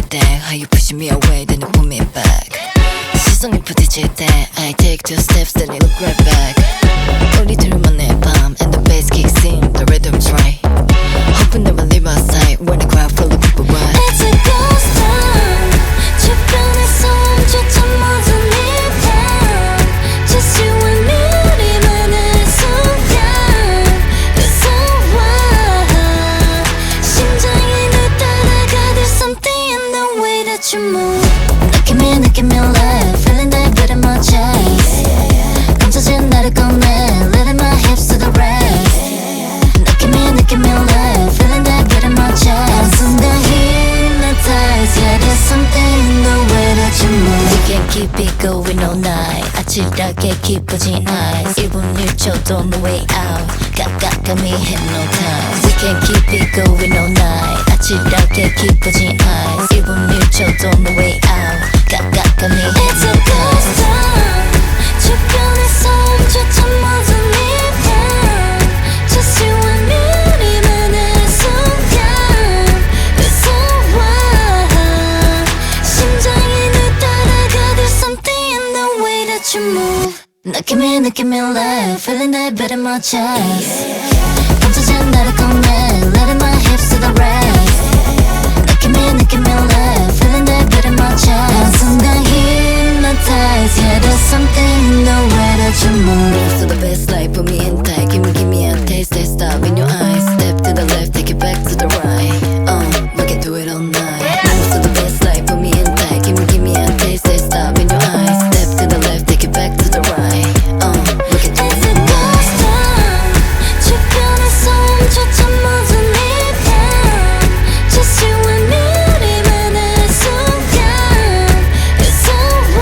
때 How you pushing me away then you pull me back 시선이 부딪힐 때 I take two steps then you look right back 우리 둘만의 밤 and the bass kicks in the rhythm's right Hope we never leave our side when the crowd full of people run It's a ghost town 주변에서 멈춰져 모든 이밤 Just you and me 우리만의 순간 It's so wild 심장이 날 따라가 There's something in the way that you move 느낌이 live Feeling that beat in my chest 감춰진 나를 꺼내 Letting my hips to the rest 느낌이 live Feeling that beat in my chest 순간 hypnotized Yeah there's something in the way that you move We can keep it going all night 아찔하게 깊어진 eyes 1분 1초도 no way out 깜깜이 hypnotized We can keep it going all night 아찔하게 깊어진 eyes 1분 1초도 no way out 깜깜이 It's a ghost town 주변에서 멈춰져 모든 이밤 Just you and me 우리만의 순간 It's so wild 심장이 날 따라가 There's something in the way that you move 느낌이 live Feeling that beat in my chest 감춰진 나를 꺼내 Letting my hips to the rest 느낌이 live Feeling that beat in my chest 순간 hypnotized Yeah there's something in the way that you move So the best life for me and tight give me a taste that stop in your eyes Step to the left, take it back to the right we can do it all night So the best life for me and tight give me a taste that stop in your eyes Step to the left, take it back to the right we can do It's it a ghost town 주변에서 멈춰져 모든 이밤 Just you and me 우리만의 순간 It's so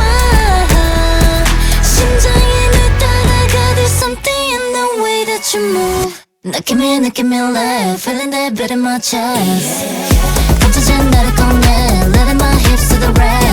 wild 심장이 날 따라가 There's something in the way that you move 느낌이 live Feeling that beat in my chest 감춰진 나를 꺼내 Letting my hips to the rest